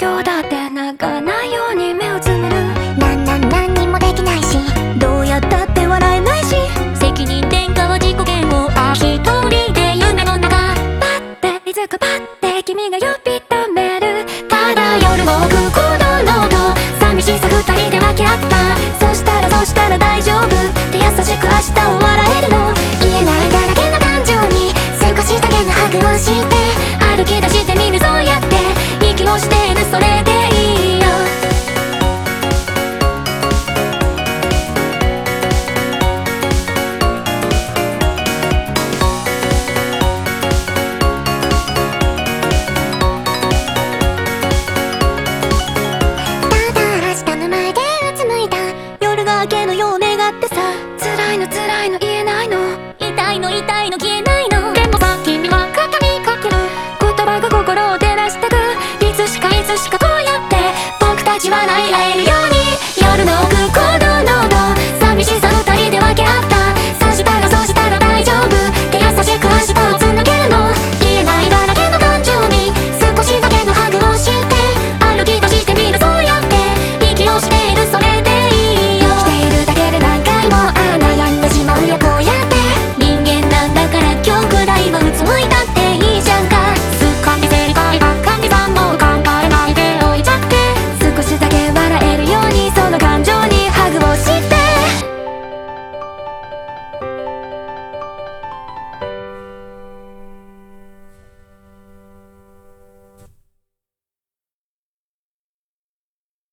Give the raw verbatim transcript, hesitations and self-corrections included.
今日だって泣かないように目をつむる。 なんなん何にもできないし、 どうやったって笑えないし、 責任転嫁は自己嫌悪。あ一人で夢の中、 パッていつかパッて君が呼び止める。 ただ夜も空港のノート、寂しさ二人で分け合った。そしたらそしたら大丈夫って優しく明日